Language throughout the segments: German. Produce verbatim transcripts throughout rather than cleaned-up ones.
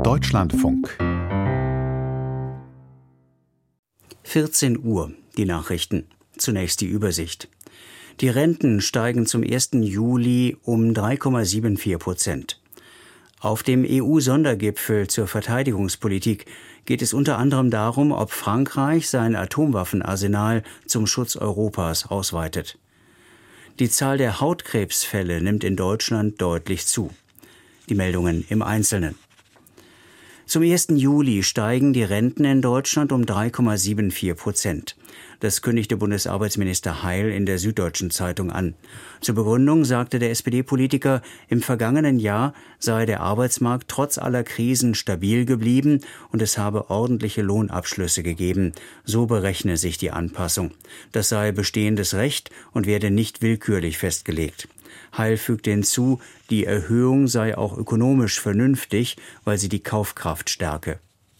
Deutschlandfunk. vierzehn Uhr, die Nachrichten. Zunächst die Übersicht. Die Renten steigen zum ersten Juli um drei Komma vierundsiebzig Prozent. Auf dem E U-Sondergipfel zur Verteidigungspolitik geht es unter anderem darum, ob Frankreich sein Atomwaffenarsenal zum Schutz Europas ausweitet. Die Zahl der Hautkrebsfälle nimmt in Deutschland deutlich zu. Die Meldungen im Einzelnen. Zum ersten Juli steigen die Renten in Deutschland um drei Komma vierundsiebzig Prozent. Das kündigte Bundesarbeitsminister Heil in der Süddeutschen Zeitung an. Zur Begründung sagte der S P D-Politiker, im vergangenen Jahr sei der Arbeitsmarkt trotz aller Krisen stabil geblieben und es habe ordentliche Lohnabschlüsse gegeben. So berechne sich die Anpassung. Das sei bestehendes Recht und werde nicht willkürlich festgelegt. Heil fügte hinzu, die Erhöhung sei auch ökonomisch vernünftig, weil sie die Kaufkraft stärke.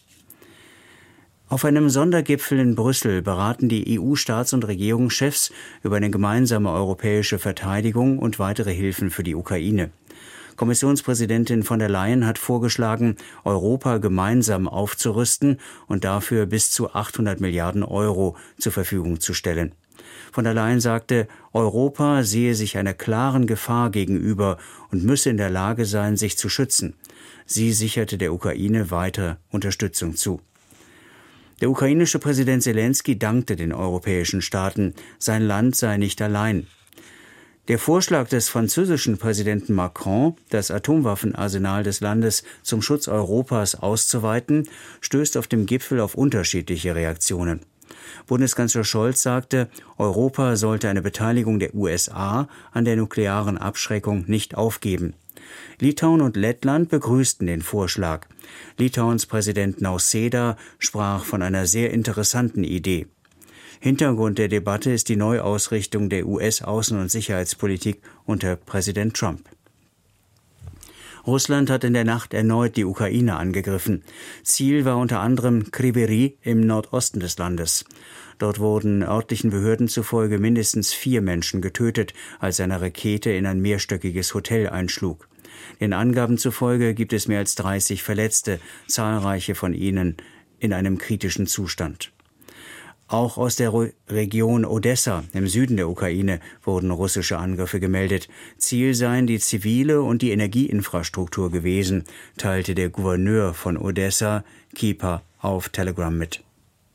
Auf einem Sondergipfel in Brüssel beraten die E U-Staats- und Regierungschefs über eine gemeinsame europäische Verteidigung und weitere Hilfen für die Ukraine. Kommissionspräsidentin von der Leyen hat vorgeschlagen, Europa gemeinsam aufzurüsten und dafür bis zu achthundert Milliarden Euro zur Verfügung zu stellen. Von der Leyen sagte, Europa sehe sich einer klaren Gefahr gegenüber und müsse in der Lage sein, sich zu schützen. Sie sicherte der Ukraine weitere Unterstützung zu. Der ukrainische Präsident Selenskyj dankte den europäischen Staaten, sein Land sei nicht allein. Der Vorschlag des französischen Präsidenten Macron, das Atomwaffenarsenal des Landes zum Schutz Europas auszuweiten, stößt auf dem Gipfel auf unterschiedliche Reaktionen. Bundeskanzler Scholz sagte, Europa sollte eine Beteiligung der U S A an der nuklearen Abschreckung nicht aufgeben. Litauen und Lettland begrüßten den Vorschlag. Litauens Präsident Nausėda sprach von einer sehr interessanten Idee. Hintergrund der Debatte ist die Neuausrichtung der U S-Außen- und Sicherheitspolitik unter Präsident Trump. Russland hat in der Nacht erneut die Ukraine angegriffen. Ziel war unter anderem Kryvyi Rih im Nordosten des Landes. Dort wurden örtlichen Behörden zufolge mindestens vier Menschen getötet, als eine Rakete in ein mehrstöckiges Hotel einschlug. Den Angaben zufolge gibt es mehr als dreißig Verletzte, zahlreiche von ihnen in einem kritischen Zustand. Auch aus der Region Odessa im Süden der Ukraine wurden russische Angriffe gemeldet. Ziel seien die zivile und die Energieinfrastruktur gewesen, teilte der Gouverneur von Odessa, Kipa, auf Telegram mit.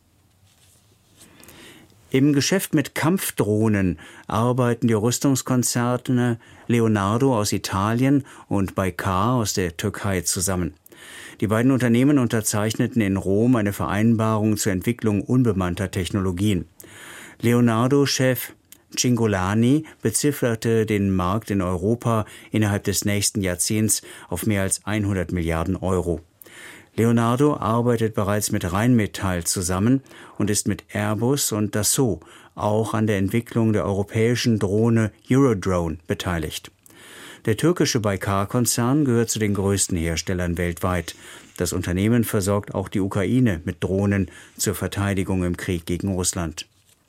Im Geschäft mit Kampfdrohnen arbeiten die Rüstungskonzerne Leonardo aus Italien und Baykar aus der Türkei zusammen. Die beiden Unternehmen unterzeichneten in Rom eine Vereinbarung zur Entwicklung unbemannter Technologien. Leonardo-Chef Cingolani bezifferte den Markt in Europa innerhalb des nächsten Jahrzehnts auf mehr als hundert Milliarden Euro. Leonardo arbeitet bereits mit Rheinmetall zusammen und ist mit Airbus und Dassault auch an der Entwicklung der europäischen Drohne Eurodrone beteiligt. Der türkische Baykar-Konzern gehört zu den größten Herstellern weltweit. Das Unternehmen versorgt auch die Ukraine mit Drohnen zur Verteidigung im Krieg gegen Russland.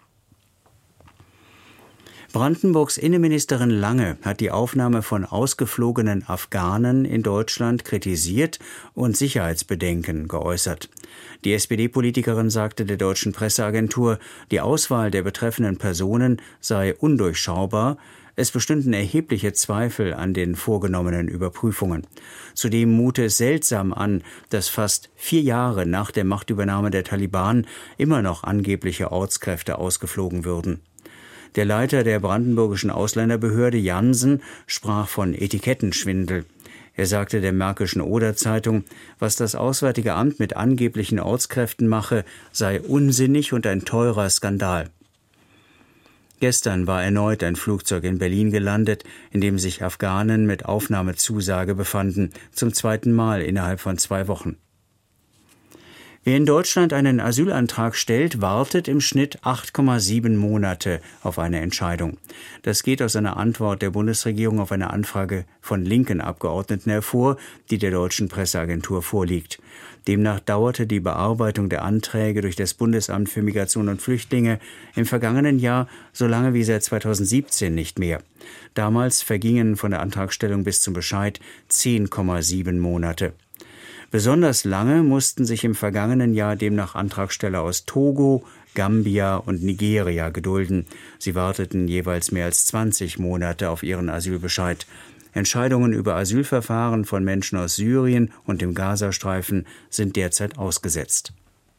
Brandenburgs Innenministerin Lange hat die Aufnahme von ausgeflogenen Afghanen in Deutschland kritisiert und Sicherheitsbedenken geäußert. Die S P D-Politikerin sagte der deutschen Presseagentur, die Auswahl der betreffenden Personen sei undurchschaubar. Es bestünden erhebliche Zweifel an den vorgenommenen Überprüfungen. Zudem mute es seltsam an, dass fast vier Jahre nach der Machtübernahme der Taliban immer noch angebliche Ortskräfte ausgeflogen würden. Der Leiter der brandenburgischen Ausländerbehörde Jansen sprach von Etikettenschwindel. Er sagte der Märkischen Oder-Zeitung, was das Auswärtige Amt mit angeblichen Ortskräften mache, sei unsinnig und ein teurer Skandal. Gestern war erneut ein Flugzeug in Berlin gelandet, in dem sich Afghanen mit Aufnahmezusage befanden, zum zweiten Mal innerhalb von zwei Wochen. Wer in Deutschland einen Asylantrag stellt, wartet im Schnitt acht Komma sieben Monate auf eine Entscheidung. Das geht aus einer Antwort der Bundesregierung auf eine Anfrage von linken Abgeordneten hervor, die der deutschen Presseagentur vorliegt. Demnach dauerte die Bearbeitung der Anträge durch das Bundesamt für Migration und Flüchtlinge im vergangenen Jahr so lange wie seit zweitausendsiebzehn nicht mehr. Damals vergingen von der Antragstellung bis zum Bescheid zehn Komma sieben Monate. Besonders lange mussten sich im vergangenen Jahr demnach Antragsteller aus Togo, Gambia und Nigeria gedulden. Sie warteten jeweils mehr als zwanzig Monate auf ihren Asylbescheid. Entscheidungen über Asylverfahren von Menschen aus Syrien und dem Gazastreifen sind derzeit ausgesetzt.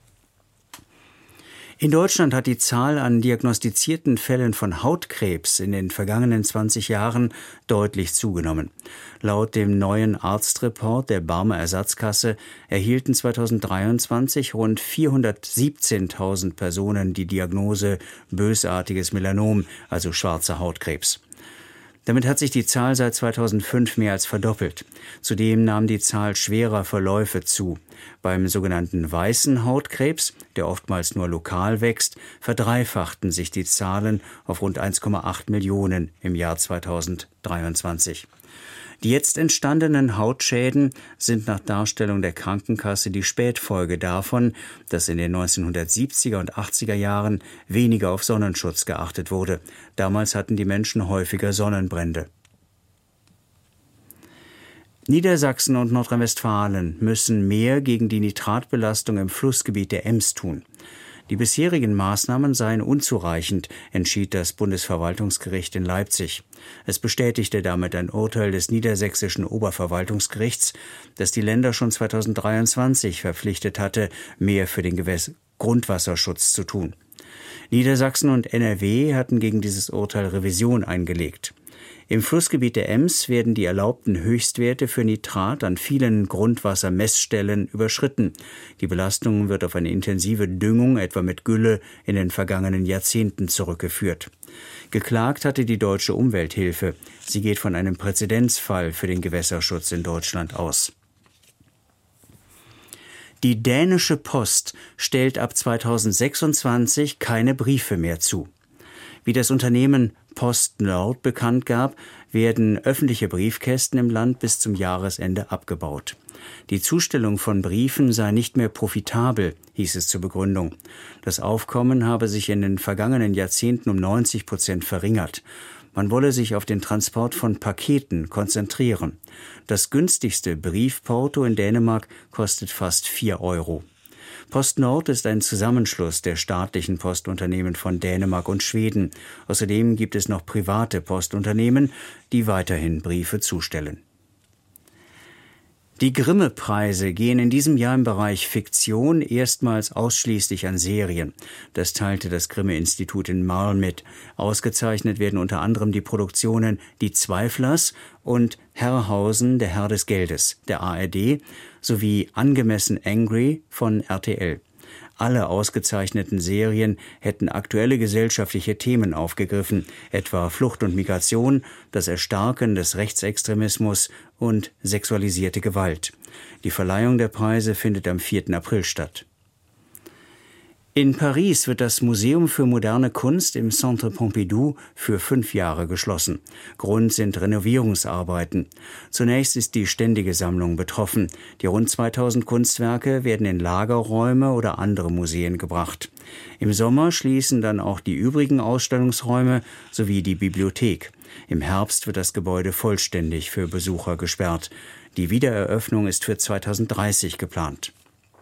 In Deutschland hat die Zahl an diagnostizierten Fällen von Hautkrebs in den vergangenen zwanzig Jahren deutlich zugenommen. Laut dem neuen Arztreport der Barmer Ersatzkasse erhielten zweitausenddreiundzwanzig rund vierhundertsiebzehntausend Personen die Diagnose bösartiges Melanom, also schwarzer Hautkrebs. Damit hat sich die Zahl seit zweitausendfünf mehr als verdoppelt. Zudem nahm die Zahl schwerer Verläufe zu. Beim sogenannten weißen Hautkrebs, der oftmals nur lokal wächst, verdreifachten sich die Zahlen auf rund eins Komma acht Millionen im Jahr zweitausenddreiundzwanzig. Die jetzt entstandenen Hautschäden sind nach Darstellung der Krankenkasse die Spätfolge davon, dass in den neunzehnhundertsiebziger und achtziger Jahren weniger auf Sonnenschutz geachtet wurde. Damals hatten die Menschen häufiger Sonnenbrände. Niedersachsen und Nordrhein-Westfalen müssen mehr gegen die Nitratbelastung im Flussgebiet der Ems tun. Die bisherigen Maßnahmen seien unzureichend, entschied das Bundesverwaltungsgericht in Leipzig. Es bestätigte damit ein Urteil des niedersächsischen Oberverwaltungsgerichts, das die Länder schon zweitausenddreiundzwanzig verpflichtet hatte, mehr für den Gewässer- Grundwasserschutz zu tun. Niedersachsen und N R W hatten gegen dieses Urteil Revision eingelegt. Im Flussgebiet der Ems werden die erlaubten Höchstwerte für Nitrat an vielen Grundwassermessstellen überschritten. Die Belastung wird auf eine intensive Düngung, etwa mit Gülle, in den vergangenen Jahrzehnten zurückgeführt. Geklagt hatte die Deutsche Umwelthilfe. Sie geht von einem Präzedenzfall für den Gewässerschutz in Deutschland aus. Die dänische Post stellt ab zweitausendsechsundzwanzig keine Briefe mehr zu. Wie das Unternehmen PostNord bekannt gab, werden öffentliche Briefkästen im Land bis zum Jahresende abgebaut. Die Zustellung von Briefen sei nicht mehr profitabel, hieß es zur Begründung. Das Aufkommen habe sich in den vergangenen Jahrzehnten um neunzig Prozent verringert. Man wolle sich auf den Transport von Paketen konzentrieren. Das günstigste Briefporto in Dänemark kostet fast vier Euro. PostNord ist ein Zusammenschluss der staatlichen Postunternehmen von Dänemark und Schweden. Außerdem gibt es noch private Postunternehmen, die weiterhin Briefe zustellen. Die Grimme-Preise gehen in diesem Jahr im Bereich Fiktion erstmals ausschließlich an Serien. Das teilte das Grimme-Institut in Marl mit. Ausgezeichnet werden unter anderem die Produktionen Die Zweiflers und Herrhausen, der Herr des Geldes, der A R D, sowie Angemessen Angry von R T L. Alle ausgezeichneten Serien hätten aktuelle gesellschaftliche Themen aufgegriffen, etwa Flucht und Migration, das Erstarken des Rechtsextremismus und sexualisierte Gewalt. Die Verleihung der Preise findet am vierten April statt. In Paris wird das Museum für moderne Kunst im Centre Pompidou für fünf Jahre geschlossen. Grund sind Renovierungsarbeiten. Zunächst ist die ständige Sammlung betroffen. Die rund zweitausend Kunstwerke werden in Lagerräume oder andere Museen gebracht. Im Sommer schließen dann auch die übrigen Ausstellungsräume sowie die Bibliothek. Im Herbst wird das Gebäude vollständig für Besucher gesperrt. Die Wiedereröffnung ist für zweitausenddreißig geplant.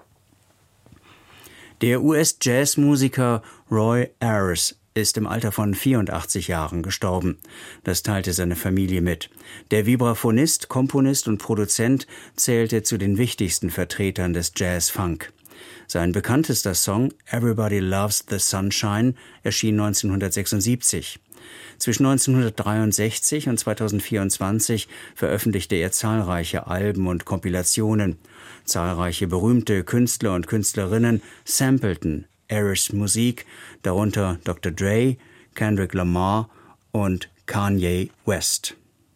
Der U S-Jazzmusiker Roy Ayers ist im Alter von vierundachtzig Jahren gestorben. Das teilte seine Familie mit. Der Vibraphonist, Komponist und Produzent zählte zu den wichtigsten Vertretern des Jazz-Funk. Sein bekanntester Song Everybody Loves the Sunshine erschien neunzehnhundertsechsundsiebzig. Zwischen neunzehnhundertdreiundsechzig und zweitausendvierundzwanzig veröffentlichte er zahlreiche Alben und Kompilationen. Zahlreiche berühmte Künstler und Künstlerinnen sampleten Ayers Musik, darunter Doktor Dre, Kendrick Lamar und Kanye West.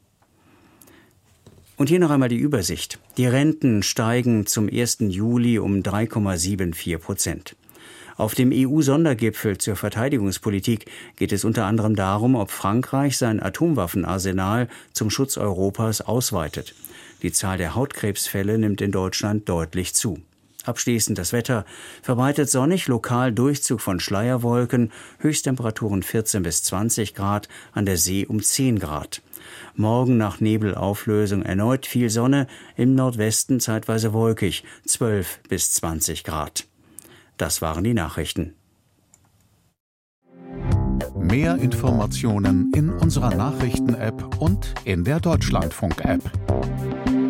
Und hier noch einmal die Übersicht. Die Renten steigen zum ersten Juli um drei Komma vierundsiebzig Prozent. Auf dem E U-Sondergipfel zur Verteidigungspolitik geht es unter anderem darum, ob Frankreich sein Atomwaffenarsenal zum Schutz Europas ausweitet. Die Zahl der Hautkrebsfälle nimmt in Deutschland deutlich zu. Abschließend das Wetter. Verbreitet sonnig, lokal Durchzug von Schleierwolken, Höchsttemperaturen vierzehn bis zwanzig Grad, an der See um zehn Grad. Morgen nach Nebelauflösung erneut viel Sonne, im Nordwesten zeitweise wolkig, zwölf bis zwanzig Grad. Das waren die Nachrichten. Mehr Informationen in unserer Nachrichten-App und in der Deutschlandfunk-App.